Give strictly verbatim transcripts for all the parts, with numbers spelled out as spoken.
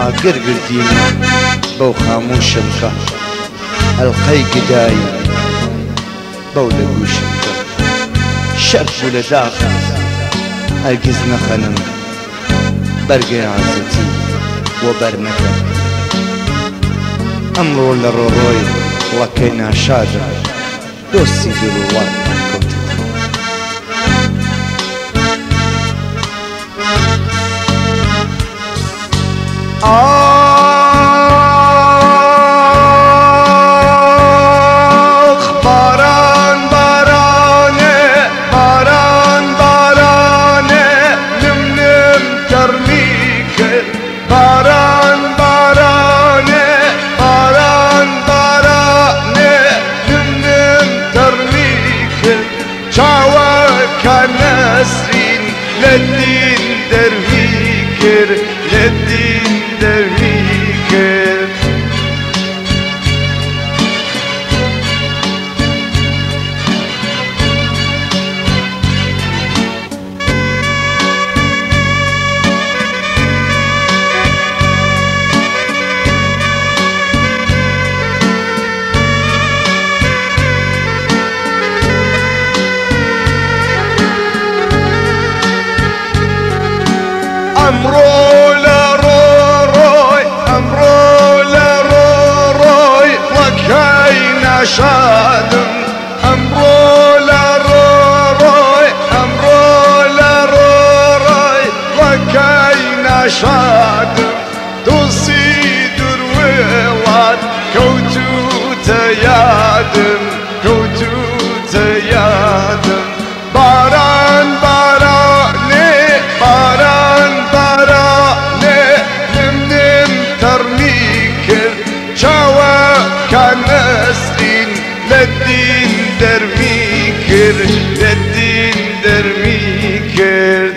ئاگر گردیمە بەو خاموشم کە هەڵقەی گدایی بەو لە گوشم کە شەرف بوو لە داخە هەرگیز نەخەنم بەرگەی عەزەتی وە بەرمەکە ئەمڕۆ لە ڕۆڕۆی وڵەکەی ناشادە دۆستی دڵوڵات کەوتم آخ باران بارانه باران بارانه نم نم ترمیکر باران بارانه باران بارانه نم نم ترمیکر چاوکا نسرین لدین درویکر لدین درویکر امرو لروروی امرو لروروی وکی نشادم امرو لروروی امرو لروروی وکی نشادم دوستی درویلات کوتو تیادم کوتو تیادم باران بارانه باران بارانه نم نم ترمیکر چاوا کنستین لدین درمیکر لدین درمیکر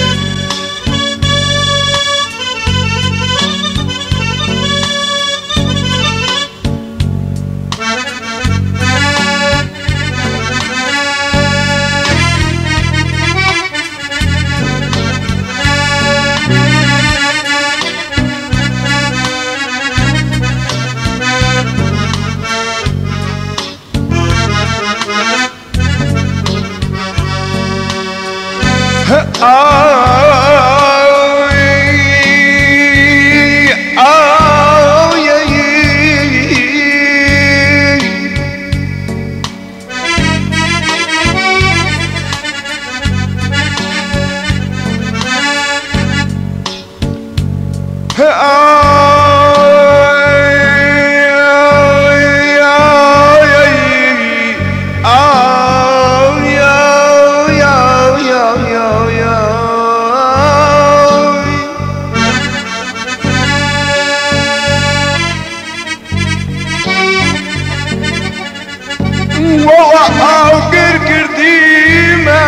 آگر کردیمه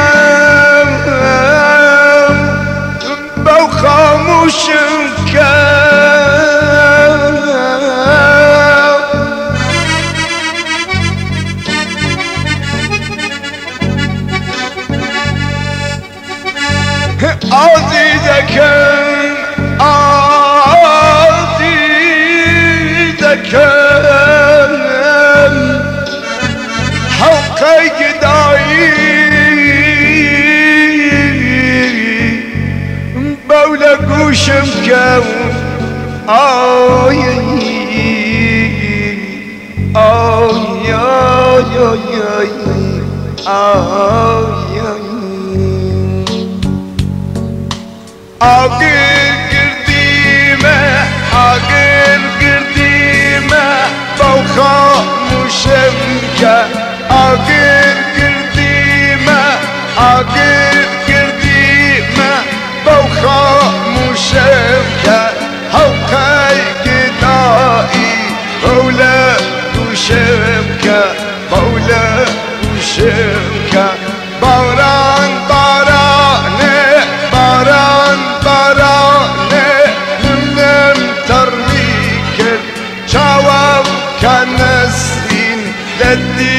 بو خاموشم کرد عزیزکم عزیزکم حلقه گدایی بولا گوشم کن آی آی آی آی آگر گردیمه آگر گردیمه با خاموشم که آگر گردیمه آگر گردیمه با خاموشم که حلقه گدایی بولا گوشم که بولا گوشم که باران بارانه باران بارانه نم ترمیکر چاوم کنستین لدی